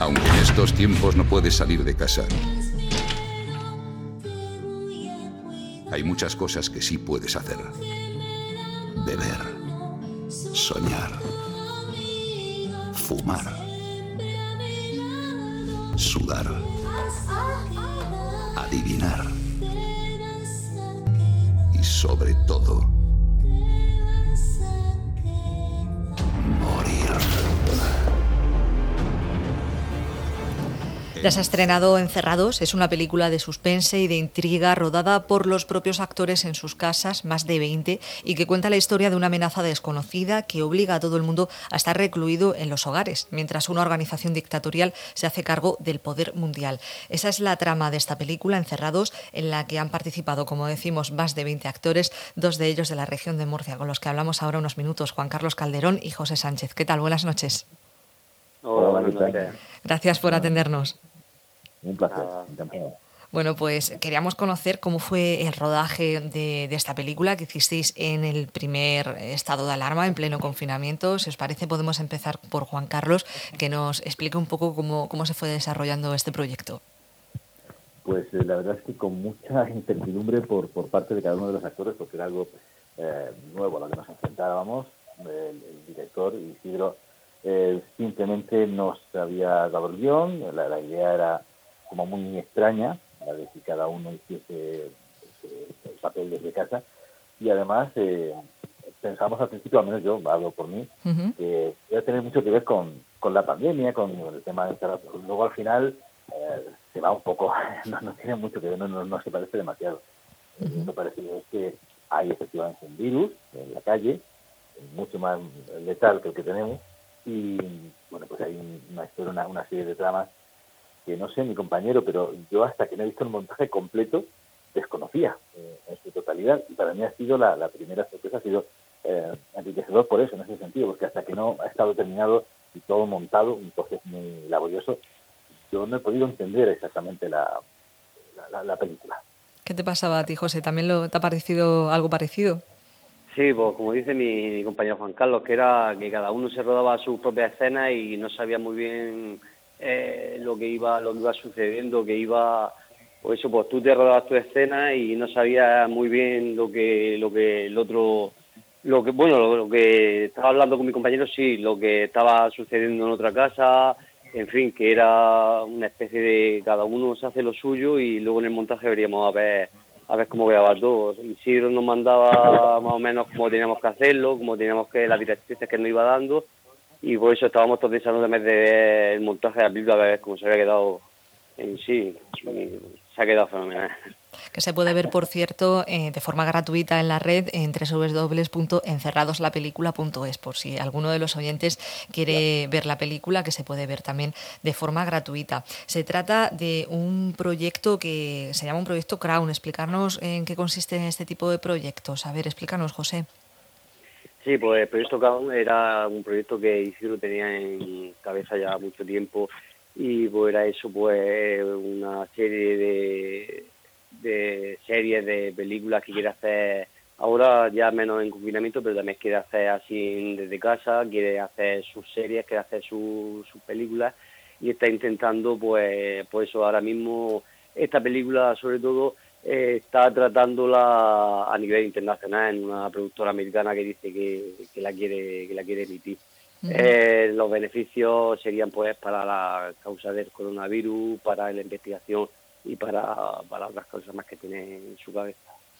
Aunque en estos tiempos no puedes salir de casa, hay muchas cosas que sí puedes hacer. Beber, soñar, fumar, sudar, adivinar y sobre todo, morir. Ya se ha estrenado Encerrados, es una película de suspense y de intriga rodada por los propios actores en sus casas, más de 20, y que cuenta la historia de una amenaza desconocida que obliga a todo el mundo a estar recluido en los hogares, mientras una organización dictatorial se hace cargo del poder mundial. Esa es la trama de esta película, Encerrados, en la que han participado, como decimos, más de 20 actores, 2 de ellos de la región de Murcia, con los que hablamos ahora unos minutos, Juan Carlos Calderón y José Sánchez. ¿Qué tal? Buenas noches. Hola, buenas noches. Gracias por atendernos. Un placer, encantado. Bueno, pues queríamos conocer cómo fue el rodaje de esta película que hicisteis en el primer estado de alarma, en pleno confinamiento. Si os parece, podemos empezar por Juan Carlos, que nos explique un poco cómo se fue desarrollando este proyecto. Pues la verdad es que con mucha incertidumbre por parte de cada uno de los actores, porque era algo nuevo a lo que nos enfrentábamos. El director, Isidro, simplemente nos había dado el guión. La idea era como muy extraña, la de que cada uno hiciese el papel desde casa, y además pensamos al principio, al menos yo hablo por mí, que iba a tener mucho que ver con la pandemia, con el tema de encerrar. Luego al final se va un poco, no tiene mucho que ver, no se parece demasiado. Lo parecido es que hay efectivamente un virus en la calle, mucho más letal que el que tenemos, y bueno, pues hay una historia, una serie de tramas que no sé mi compañero, pero yo hasta que no he visto el montaje completo desconocía en su totalidad, y para mí ha sido la primera sorpresa, ha sido enriquecedor por eso, en ese sentido, porque hasta que no ha estado terminado y todo montado, un proceso muy laborioso, yo no he podido entender exactamente la película. ¿Qué te pasaba a ti, José? ¿También te ha parecido algo parecido? Sí, pues como dice mi compañero Juan Carlos, que era que cada uno se rodaba su propia escena y no sabía muy bien lo que iba sucediendo, pues eso, pues tú te rodabas tu escena y no sabías muy bien lo que el otro, lo que estaba hablando con mi compañero, sí, lo que estaba sucediendo en otra casa, en fin, que era una especie de cada uno se hace lo suyo y luego en el montaje veríamos a ver cómo quedaba todo. Isidro nos mandaba más o menos cómo teníamos que hacerlo, las directrices que nos iba dando, y por eso estábamos todos deseando de ver el montaje de la película, a ver cómo se había quedado en sí. Se ha quedado fenomenal. Que se puede ver, por cierto, de forma gratuita en la red en www.encerradoslapelícula.es, por si alguno de los oyentes quiere ver la película, que se puede ver también de forma gratuita. Se trata de un proyecto que se llama un proyecto Crown. Explicarnos en qué consiste este tipo de proyectos. A ver, explícanos, José. Sí, pues el proyecto Crown era un proyecto que Isidro tenía en cabeza ya mucho tiempo, y pues era eso, pues una serie de series, de películas que quiere hacer ahora ya menos en confinamiento, pero también quiere hacer así desde casa, quiere hacer sus series, quiere hacer sus películas, y está intentando pues eso. Ahora mismo esta película sobre todo está tratándola a nivel internacional en una productora americana que dice que la quiere emitir. Los beneficios serían pues para la causa del coronavirus, para la investigación y para otras cosas más que tiene en su cabeza.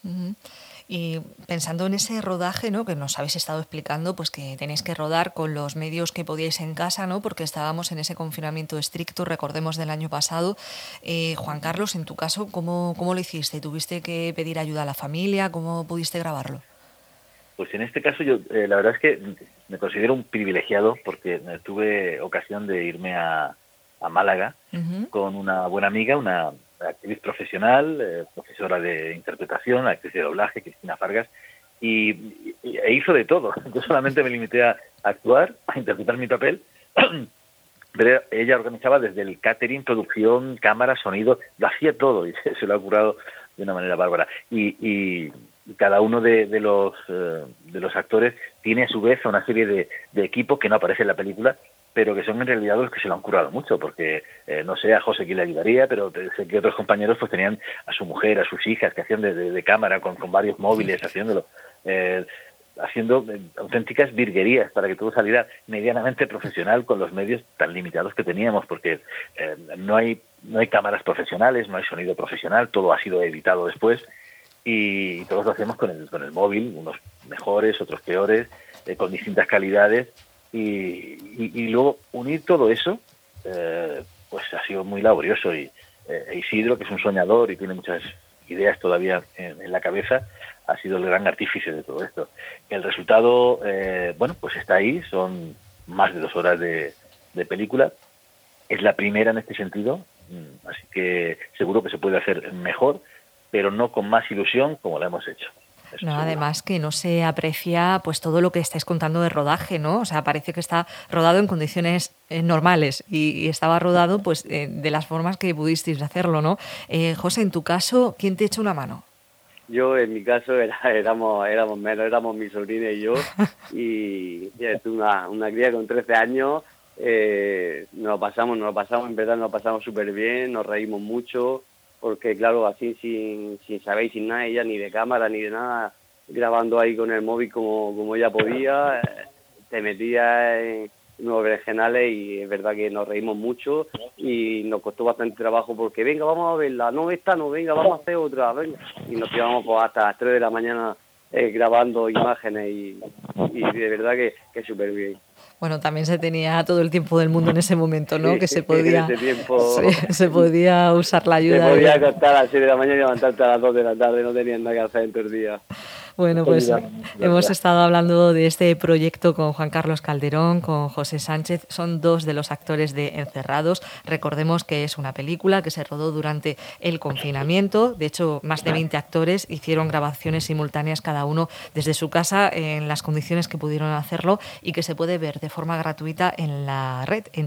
Y pensando en ese rodaje, ¿no?, que nos habéis estado explicando, pues que tenéis que rodar con los medios que podíais en casa, ¿no?, porque estábamos en ese confinamiento estricto, recordemos, del año pasado. Juan Carlos, en tu caso, ¿cómo lo hiciste? ¿Tuviste que pedir ayuda a la familia? ¿Cómo pudiste grabarlo? Pues en este caso yo, la verdad es que me considero un privilegiado porque tuve ocasión de irme a Málaga con una buena amiga, una actriz profesional, profesora de interpretación, actriz de doblaje, Cristina Fargas, e hizo de todo. Yo solamente me limité a actuar, a interpretar mi papel, pero ella organizaba desde el catering, producción, cámara, sonido, lo hacía todo y se lo ha curado de una manera bárbara. Y cada uno de los actores tiene a su vez una serie de equipos que no aparece en la película, pero que son en realidad los que se lo han currado mucho, porque no sé a José quién le ayudaría, pero sé que otros compañeros pues tenían a su mujer, a sus hijas, que hacían de cámara con varios móviles, haciendo auténticas virguerías para que todo saliera medianamente profesional con los medios tan limitados que teníamos, porque no hay cámaras profesionales, no hay sonido profesional, todo ha sido editado después, y todos lo hacemos con el móvil, unos mejores, otros peores, con distintas calidades, y luego unir todo eso pues ha sido muy laborioso, y Isidro, que es un soñador y tiene muchas ideas todavía en la cabeza, ha sido el gran artífice de todo esto. El resultado, bueno, pues está ahí, son más de 2 horas de película, es la primera en este sentido, así que seguro que se puede hacer mejor, pero no con más ilusión como la hemos hecho. No, además que no se aprecia pues todo lo que estáis contando de rodaje, ¿no? O sea, parece que está rodado en condiciones normales y estaba rodado pues de las formas que pudisteis hacerlo, ¿no? José, en tu caso, ¿quién te echa una mano? Yo, en mi caso, éramos menos, éramos mi sobrina y yo, y una cría con 13 años, nos lo pasamos, en verdad nos lo pasamos súper bien, nos reímos mucho, porque claro, así sin saber, sin nada, ella ni de cámara ni de nada, grabando ahí con el móvil como ella podía, te metía en nuevos berenjenales, y es verdad que nos reímos mucho y nos costó bastante trabajo porque venga, vamos a verla, no esta, no, venga, vamos a hacer otra, venga, y nos quedamos pues, hasta las 3 de la mañana grabando imágenes, y de verdad que súper bien. Bueno, también se tenía todo el tiempo del mundo en ese momento, ¿no? Sí, que se podía, en ese tiempo se podía usar la ayuda. Se podía acostar a las 6 de la mañana y levantarte a las 2 de la tarde, no tenías nada que hacer en todo el día. Bueno, pues hemos estado hablando de este proyecto con Juan Carlos Calderón, con José Sánchez. Son 2 de los actores de Encerrados. Recordemos que es una película que se rodó durante el confinamiento. De hecho, más de 20 actores hicieron grabaciones simultáneas cada uno desde su casa en las condiciones que pudieron hacerlo, y que se puede ver de forma gratuita en la red en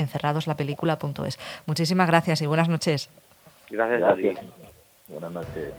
www.encerradoslapelícula.es. Muchísimas gracias y buenas noches. Gracias a ti. Buenas noches.